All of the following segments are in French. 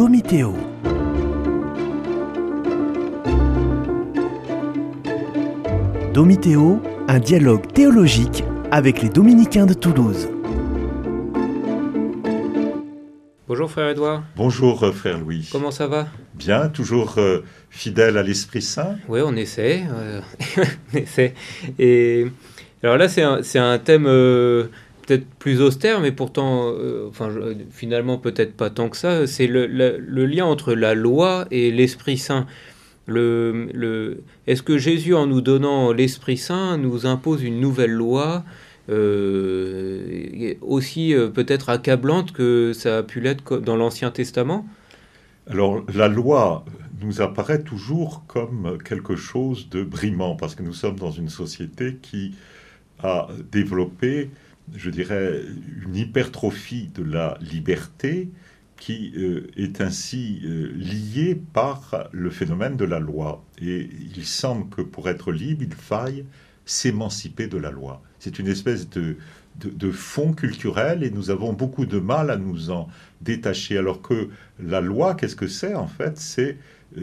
Domiteo. Domiteo, un dialogue théologique avec les dominicains de Toulouse. Bonjour frère Edouard. Bonjour frère Louis. Comment ça va? Bien, toujours fidèle à l'Esprit Saint. Oui, on essaie. On essaie. Et alors là, c'est un thème peut-être plus austère, mais pourtant, finalement, peut-être pas tant que ça. C'est le lien entre la loi et l'Esprit Saint. Est-ce que Jésus, en nous donnant l'Esprit Saint, nous impose une nouvelle loi aussi peut-être accablante que ça a pu l'être dans l'Ancien Testament? Alors, la loi nous apparaît toujours comme quelque chose de brimant, parce que nous sommes dans une société qui a développé, je dirais, une hypertrophie de la liberté qui est ainsi liée par le phénomène de la loi. Et il semble que pour être libre, il faille s'émanciper de la loi. C'est une espèce de fond culturel et nous avons beaucoup de mal à nous en détacher. Alors que la loi, qu'est-ce que c'est en fait? C'est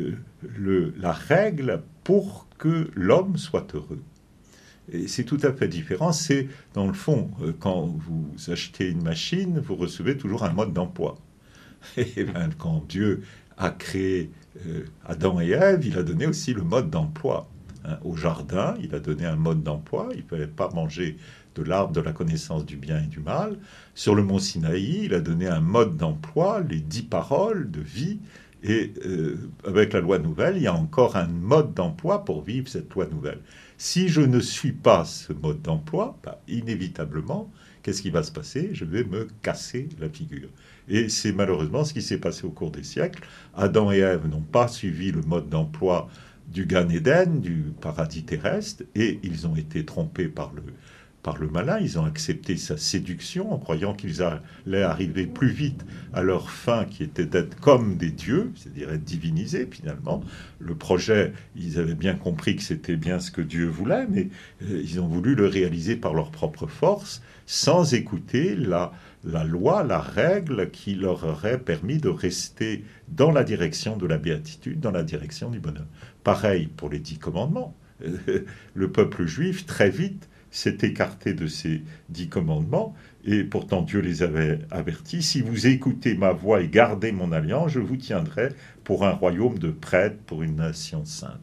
la règle pour que l'homme soit heureux. Et c'est tout à fait différent. C'est, dans le fond, quand vous achetez une machine, vous recevez toujours un mode d'emploi. Et bien, quand Dieu a créé Adam et Ève, il a donné aussi le mode d'emploi. Au jardin, il a donné un mode d'emploi. Il ne fallait pas manger de l'arbre de la connaissance du bien et du mal. Sur le mont Sinaï, il a donné un mode d'emploi, les 10 paroles de vie. Et avec la loi nouvelle, il y a encore un mode d'emploi pour vivre cette loi nouvelle. Si je ne suis pas ce mode d'emploi, inévitablement, qu'est-ce qui va se passer? Je vais me casser la figure. Et c'est malheureusement ce qui s'est passé au cours des siècles. Adam et Ève n'ont pas suivi le mode d'emploi du Gan Éden, du paradis terrestre, et ils ont été trompés par le malin. Ils ont accepté sa séduction en croyant qu'ils allaient arriver plus vite à leur fin, qui était d'être comme des dieux, c'est-à-dire être divinisés finalement. Le projet, ils avaient bien compris que c'était bien ce que Dieu voulait, mais ils ont voulu le réaliser par leur propre force, sans écouter la loi, la règle qui leur aurait permis de rester dans la direction de la béatitude, dans la direction du bonheur. Pareil pour les 10 commandements. Le peuple juif, très vite, s'est écarté de ces 10 commandements, et pourtant Dieu les avait avertis. Si vous écoutez ma voix et gardez mon alliance, je vous tiendrai pour un royaume de prêtres, pour une nation sainte.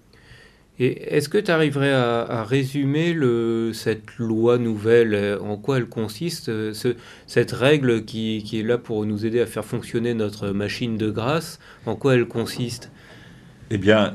Et est-ce que tu arriverais à résumer cette loi nouvelle, en quoi elle consiste, cette règle qui est là pour nous aider à faire fonctionner notre machine de grâce, en quoi elle consiste? Eh bien,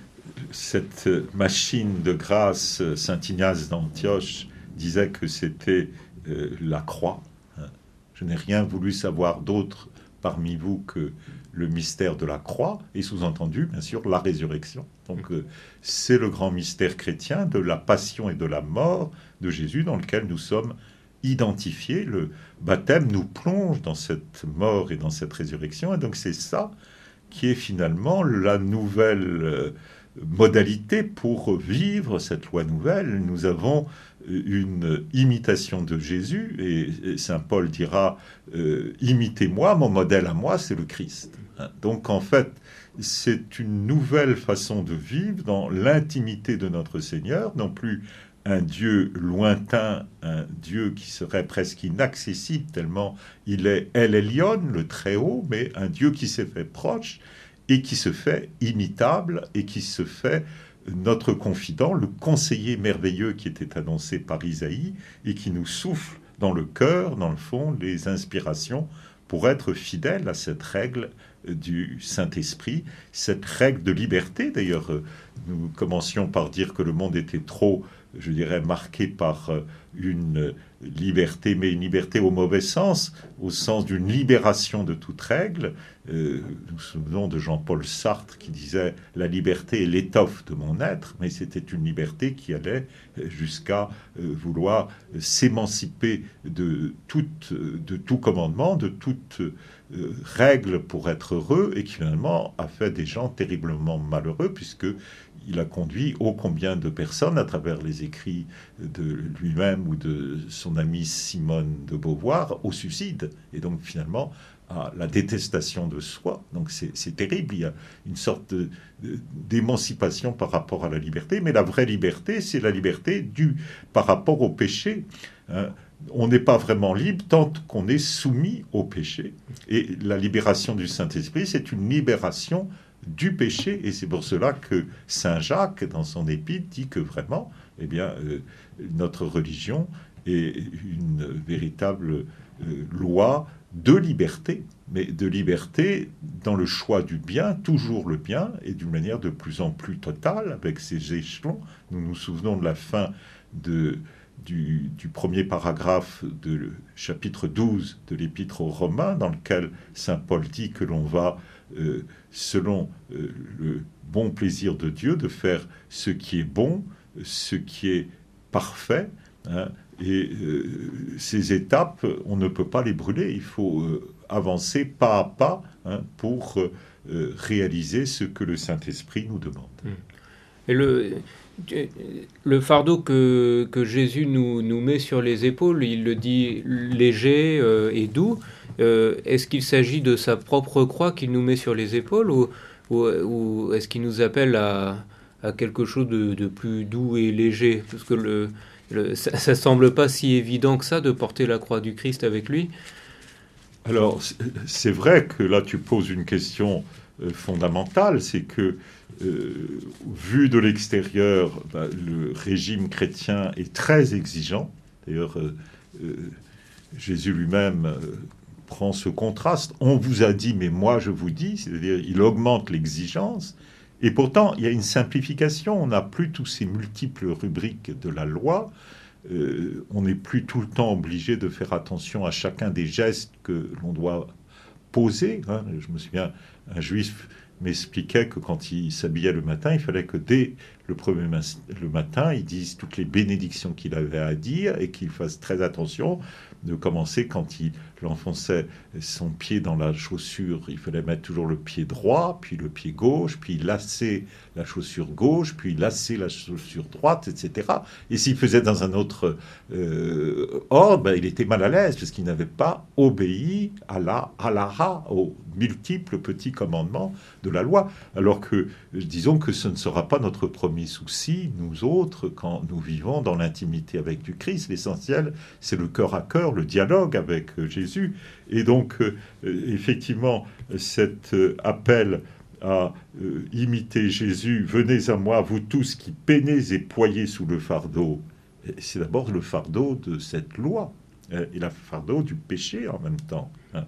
cette machine de grâce, saint Ignace d'Antioche disait que c'était la croix. Je n'ai rien voulu savoir d'autre parmi vous que le mystère de la croix, et sous-entendu, bien sûr, la résurrection. Donc, c'est le grand mystère chrétien de la passion et de la mort de Jésus, dans lequel nous sommes identifiés. Le baptême nous plonge dans cette mort et dans cette résurrection, et donc c'est ça qui est finalement la nouvelle modalité pour vivre cette loi nouvelle. Nous avons une imitation de Jésus, et saint Paul dira imitez-moi, mon modèle à moi, c'est le Christ. Donc en fait, c'est une nouvelle façon de vivre dans l'intimité de notre Seigneur, non plus un Dieu lointain, un Dieu qui serait presque inaccessible tellement il est El Elyon, le Très-Haut, mais un Dieu qui s'est fait proche et qui se fait imitable et qui se fait notre confident, le conseiller merveilleux qui était annoncé par Isaïe et qui nous souffle dans le cœur, dans le fond, les inspirations pour être fidèle à cette règle du Saint-Esprit, cette règle de liberté. D'ailleurs, nous commencions par dire que le monde était trop, je dirais, marqué par une liberté, mais une liberté au mauvais sens, au sens d'une libération de toute règle. Nous nous souvenons de Jean-Paul Sartre qui disait « La liberté est l'étoffe de mon être », mais c'était une liberté qui allait jusqu'à vouloir s'émanciper de tout commandement, de toute règle pour être heureux, et qui finalement a fait des gens terriblement malheureux, puisque il a conduit ô combien de personnes à travers les écrits de lui-même ou de son amie Simone de Beauvoir au suicide. Et donc finalement à la détestation de soi. Donc c'est terrible, il y a une sorte d'émancipation par rapport à la liberté, mais la vraie liberté, c'est la liberté par rapport au péché. Hein. On n'est pas vraiment libre tant qu'on est soumis au péché. Et la libération du Saint-Esprit, c'est une libération du péché. Et c'est pour cela que Saint Jacques, dans son épître, dit que vraiment, eh bien, notre religion est une véritable loi de liberté, mais de liberté dans le choix du bien, toujours le bien, et d'une manière de plus en plus totale, avec ces échelons. Nous nous souvenons de la fin du premier paragraphe de chapitre 12 de l'Épître aux Romains, dans lequel saint Paul dit que l'on va, selon le bon plaisir de Dieu, de faire ce qui est bon, ce qui est parfait, hein, et ces étapes, on ne peut pas les brûler. Il faut avancer pas à pas, hein, pour réaliser ce que le Saint-Esprit nous demande. Et le fardeau que Jésus nous met sur les épaules, il le dit léger et doux. Est-ce qu'il s'agit de sa propre croix qu'il nous met sur les épaules, ou est-ce qu'il nous appelle à quelque chose de plus doux et léger? Parce que ça semble pas si évident que ça de porter la croix du Christ avec lui. Alors, c'est vrai que là, tu poses une question fondamentale, c'est que, vu de l'extérieur, le régime chrétien est très exigeant. D'ailleurs, Jésus lui-même prend ce contraste. On vous a dit, mais moi je vous dis, c'est-à-dire il augmente l'exigence. Et pourtant, il y a une simplification. On n'a plus tous ces multiples rubriques de la loi. On n'est plus tout le temps obligé de faire attention à chacun des gestes que l'on doit poser. Hein. Je me souviens, un juif m'expliquait que quand il s'habillait le matin, il fallait que dès le matin, il dise toutes les bénédictions qu'il avait à dire et qu'il fasse très attention de commencer quand il enfonçait son pied dans la chaussure. Il fallait mettre toujours le pied droit, puis le pied gauche, puis lasser la chaussure gauche, puis lasser la chaussure droite, etc. Et s'il faisait dans un autre ordre, il était mal à l'aise parce qu'il n'avait pas obéi à la halakha, aux multiples petits commandements de la loi. Alors que, disons que ce ne sera pas notre premier souci, nous autres, quand nous vivons dans l'intimité avec du Christ. L'essentiel, c'est le cœur à cœur, le dialogue avec Jésus. Et donc, effectivement, cet appel à imiter Jésus, « Venez à moi, vous tous qui peinez et ployez sous le fardeau », c'est d'abord le fardeau de cette loi, et le fardeau du péché en même temps. Hein.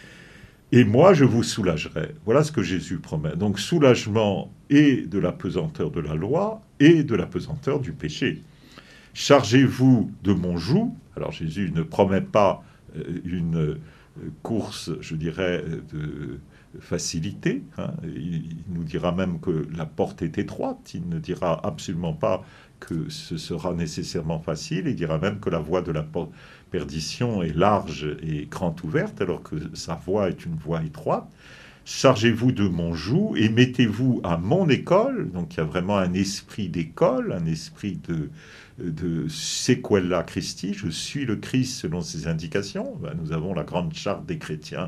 Et moi, je vous soulagerai. Voilà ce que Jésus promet. Donc, soulagement et de la pesanteur de la loi et de la pesanteur du péché. Chargez-vous de mon joug. Alors, Jésus ne promet pas une course, je dirais, de facilité. Hein. Il nous dira même que la porte est étroite. Il ne dira absolument pas que ce sera nécessairement facile. Il dira même que la voie de la perdition est large et grande ouverte, alors que sa voie est une voie étroite. Chargez-vous de mon joug et mettez-vous à mon école. Donc il y a vraiment un esprit d'école, un esprit de sequela Christi. Je suis le Christ selon ses indications. Nous avons la grande charte des chrétiens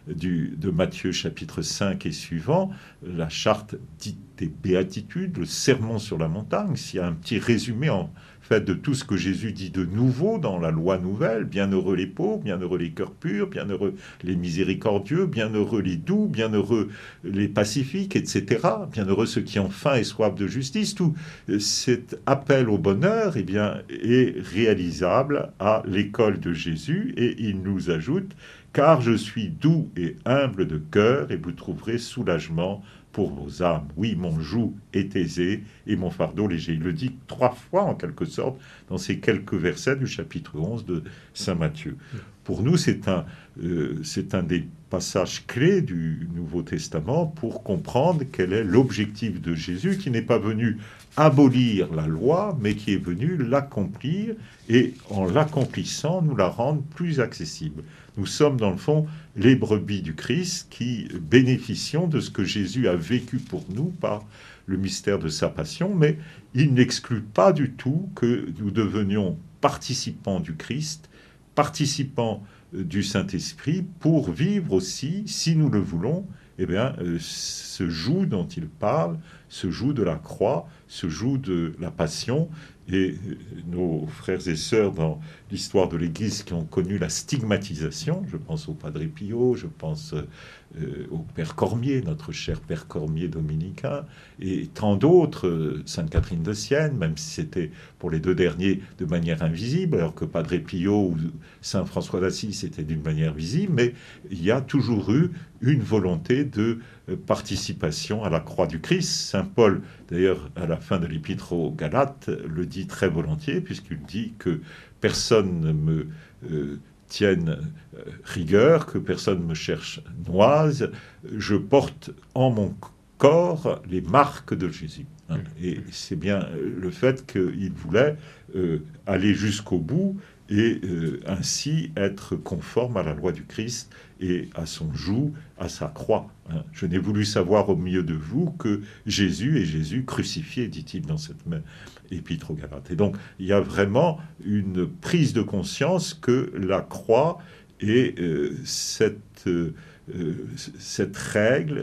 de Matthieu chapitre 5 et suivant, la charte dite des béatitudes, le sermon sur la montagne. S'il y a un petit résumé en fait de tout ce que Jésus dit de nouveau dans la loi nouvelle: bienheureux les pauvres, bienheureux les cœurs purs, bienheureux les miséricordieux, bienheureux les doux, bienheureux les pacifiques, etc. Bienheureux ceux qui ont faim et soif de justice. Tout cet appel au bonheur, eh bien, est réalisable à l'école de Jésus, et il nous ajoute: car je suis doux et humble de cœur, et vous trouverez soulagement pour vos âmes. Oui, mon joug est aisé et mon fardeau léger. Il le dit 3 fois en quelque sorte dans ces quelques versets du chapitre 11 de saint Matthieu. pour nous, c'est un des passages clés du Nouveau Testament pour comprendre quel est l'objectif de Jésus, qui n'est pas venu abolir la loi, mais qui est venu l'accomplir, et en l'accomplissant, nous la rendre plus accessible. Nous sommes, dans le fond, les brebis du Christ qui bénéficions de ce que Jésus a vécu pour nous par le mystère de sa passion, mais il n'exclut pas du tout que nous devenions participants du Christ, participants du Saint-Esprit, pour vivre aussi, si nous le voulons, ce joug dont il parle, ce joug de la croix, ce joug de la passion. Et nos frères et sœurs dans l'histoire de l'Église qui ont connu la stigmatisation, je pense au Padre Pio, je pense au Père Cormier, notre cher Père Cormier dominicain, et tant d'autres, Sainte Catherine de Sienne, même si c'était pour les deux derniers de manière invisible, alors que Padre Pio ou Saint François d'Assise c'était d'une manière visible, mais il y a toujours eu une volonté de participation à la croix du Christ. Saint Paul, d'ailleurs, à la fin de l'Épître aux Galates, le dit très volontiers, puisqu'il dit que personne ne me tienne rigueur, que personne me cherche noise, je porte en mon corps les marques de Jésus. Et c'est bien le fait qu'il voulait aller jusqu'au bout et ainsi être conforme à la loi du Christ et à son joug, à sa croix. Je n'ai voulu savoir au milieu de vous que Jésus est Jésus crucifié, dit-il dans cette même épître aux Galates. Et donc, il y a vraiment une prise de conscience que la croix est cette règle,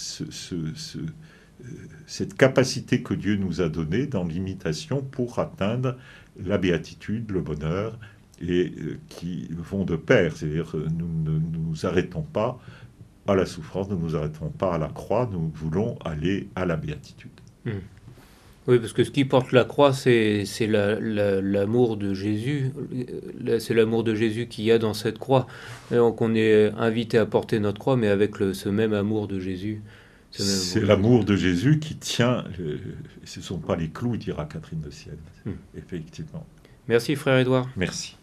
cette capacité que Dieu nous a donnée dans l'imitation pour atteindre la béatitude, le bonheur, et qui vont de pair. C'est-à-dire, nous ne nous arrêtons pas à la souffrance, nous ne nous arrêtons pas à la croix, nous voulons aller à la béatitude. Oui, parce que ce qui porte la croix, c'est l'amour de Jésus. C'est l'amour de Jésus qu'il y a dans cette croix. Et donc on est invité à porter notre croix, mais avec ce même amour de Jésus. C'est l'amour de Jésus qui tient. Ce ne sont pas les clous, dira Catherine de Sienne. Effectivement. Merci, frère Édouard. Merci.